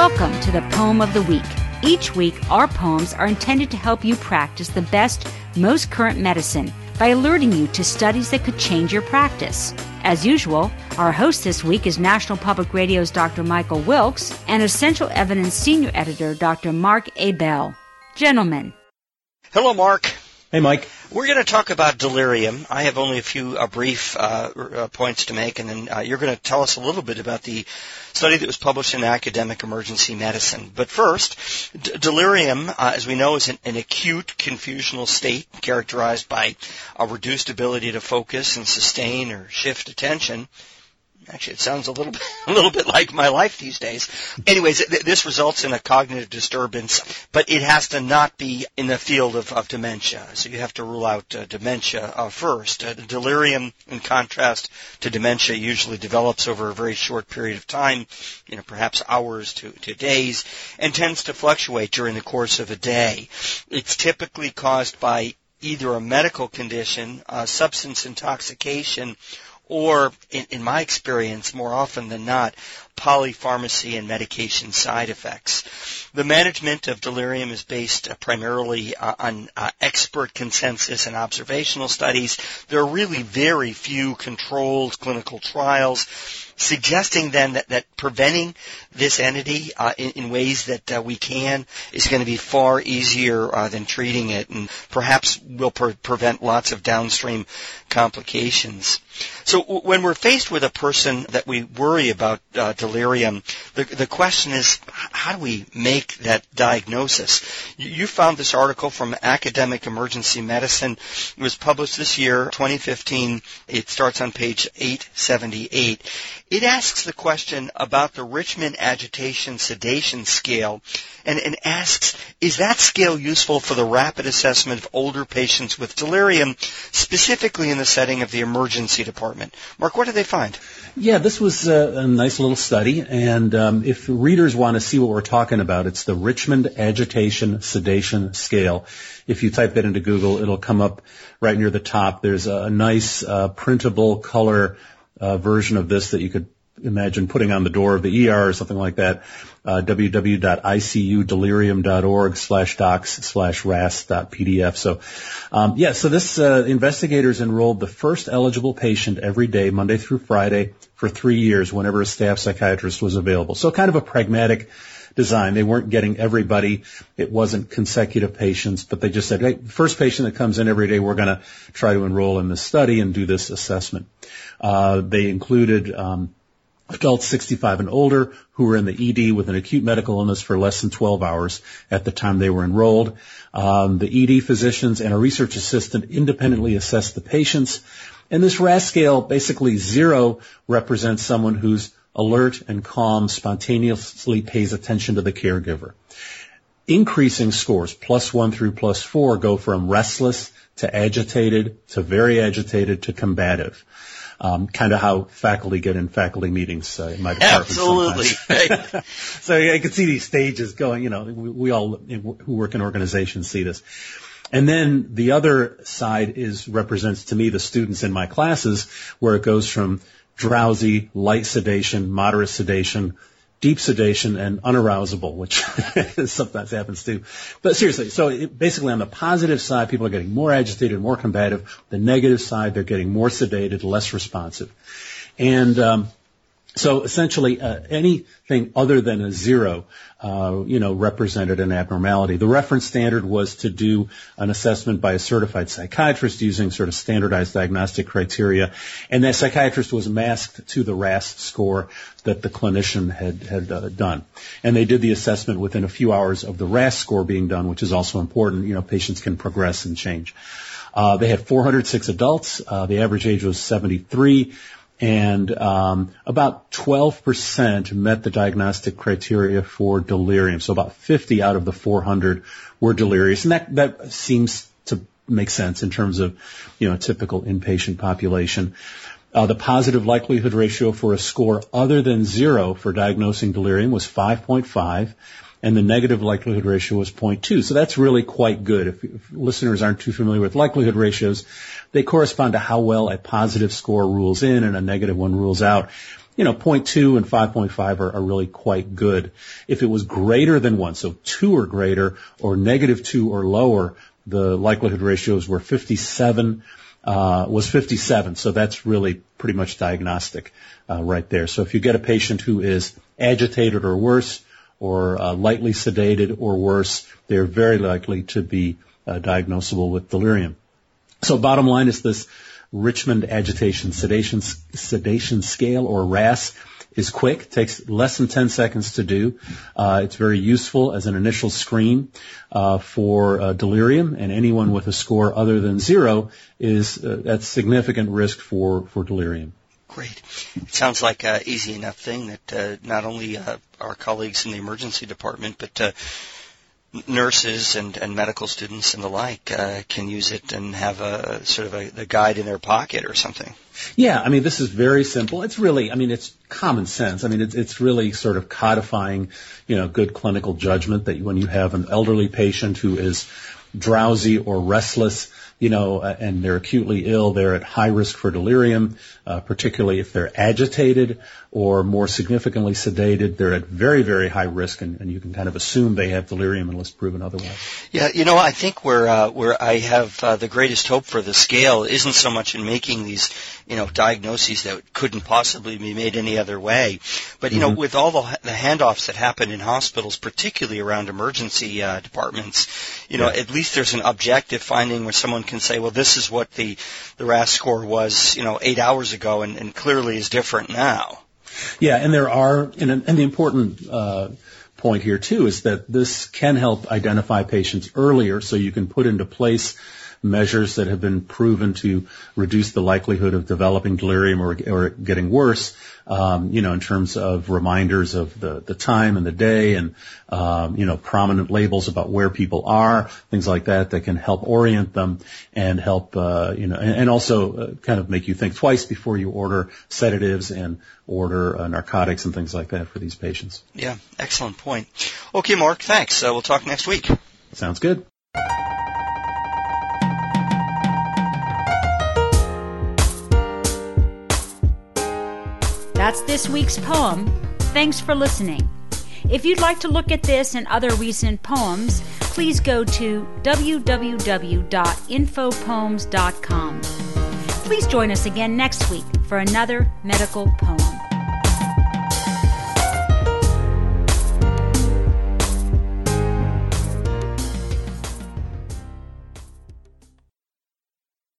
Welcome to the Poem of the Week. Each week, our poems are intended to help you practice the best, most current medicine by alerting you to studies that could change your practice. As usual, our host this week is National Public Radio's Dr. Michael Wilkes and Essential Evidence Senior Editor Dr. Mark A. Bell. Gentlemen. Hello, Mark. Hey, Mike. We're going to talk about delirium. I have only a few brief points to make, and then you're going to tell us a little bit about the study that was published in Academic Emergency Medicine. But first, delirium, as we know, is an acute confusional state characterized by a reduced ability to focus and sustain or shift attention. Actually, it sounds a little bit like my life these days. Anyways, this results in a cognitive disturbance, but it has to not be in the field of dementia. So you have to rule out dementia first. Delirium, in contrast to dementia, usually develops over a very short period of time, perhaps hours to days, and tends to fluctuate during the course of a day. It's typically caused by either a medical condition, substance intoxication, or, in my experience, more often than not, polypharmacy and medication side effects. The management of delirium is based primarily on expert consensus and observational studies. There are really very few controlled clinical trials, suggesting then that preventing this entity in ways that we can is going to be far easier than treating it, and perhaps will prevent lots of downstream complications. So when we're faced with a person that we worry about delirium, the question is, how do we make that diagnosis? You found this article from Academic Emergency Medicine. It was published this year, 2015. It starts on page 878. It asks the question about the Richmond Agitation Sedation Scale and asks, is that scale useful for the rapid assessment of older patients with delirium, specifically in the setting of the emergency department? Mark, what did they find? Yeah, this was a nice little study, and if readers want to see what we're talking about, it's the Richmond Agitation Sedation Scale. If you type that into Google, it'll come up right near the top. There's a nice printable color version of this that you could imagine putting on the door of the ER or something like that, www.icudelirium.org/docs/ras.pdf. So this investigators enrolled the first eligible patient every day, Monday through Friday, for 3 years whenever a staff psychiatrist was available. So kind of a pragmatic design. They weren't getting everybody. It wasn't consecutive patients, but they just said, hey, first patient that comes in every day, we're going to try to enroll in this study and do this assessment. They included adults 65 and older who were in the ED with an acute medical illness for less than 12 hours at the time they were enrolled. The ED physicians and a research assistant independently assessed the patients. And this RASS scale, basically 0 represents someone who's alert and calm, spontaneously pays attention to the caregiver. Increasing scores, +1 through +4, go from restless to agitated to very agitated to combative. Kind of how faculty get in faculty meetings in my department. Absolutely. So I can see these stages going, we all who work in organizations see this. And then the other side represents to me the students in my classes, where it goes from drowsy, light sedation, moderate sedation, deep sedation, and unarousable, which sometimes happens too. But seriously, so basically on the positive side, people are getting more agitated, more combative. The negative side, they're getting more sedated, less responsive. And so essentially anything other than a 0, represented an abnormality. The reference standard was to do an assessment by a certified psychiatrist using sort of standardized diagnostic criteria, and that psychiatrist was masked to the RASS score that the clinician had done. And they did the assessment within a few hours of the RASS score being done, which is also important. Patients can progress and change. They had 406 adults. The average age was 73. And about 12% met the diagnostic criteria for delirium. So about 50 out of the 400 were delirious. And that seems to make sense in terms of, a typical inpatient population. The positive likelihood ratio for a score other than 0 for diagnosing delirium was 5.5. and the negative likelihood ratio was 0.2. So that's really quite good. If listeners aren't too familiar with likelihood ratios, they correspond to how well a positive score rules in and a negative one rules out. 0.2 and 5.5 are really quite good. If it was greater than 1, so 2 or greater, or negative 2 or lower, the likelihood ratios were 57, so that's really pretty much diagnostic right there. So if you get a patient who is agitated or worse, or lightly sedated or worse, they're very likely to be diagnosable with delirium. So bottom line is this Richmond Agitation Sedation Scale, or RASS, is quick, takes less than 10 seconds to do. It's very useful as an initial screen for delirium, and anyone with a score other than 0 is at significant risk for delirium. Great. It sounds like an easy enough thing that not only our colleagues in the emergency department, but nurses and medical students and the like can use it and have a sort of a guide in their pocket or something. Yeah, I mean, this is very simple. It's really, it's common sense. It's really sort of codifying, good clinical judgment that when you have an elderly patient who is drowsy or restless, and they're acutely ill, they're at high risk for delirium, particularly if they're agitated or more significantly sedated. They're at very, very high risk, and you can kind of assume they have delirium unless proven otherwise. Yeah, I think where I have the greatest hope for the scale isn't so much in making these, diagnoses that couldn't possibly be made any other way, but, with all the handoffs that happen in hospitals, particularly around emergency departments, at least there's an objective finding where someone can say, well, this is what the RASS score was, 8 hours ago, and clearly is different now. Yeah, and there are, and the important point here too is that this can help identify patients earlier, so you can put into place measures that have been proven to reduce the likelihood of developing delirium or getting worse, in terms of reminders of the time and the day and, prominent labels about where people are, things like that can help orient them and help, and also kind of make you think twice before you order sedatives and order narcotics and things like that for these patients. Yeah, excellent point. Okay, Mark, thanks. We'll talk next week. Sounds good. That's this week's poem. Thanks for listening. If you'd like to look at this and other recent poems, please go to www.infopoems.com. Please join us again next week for another medical poem.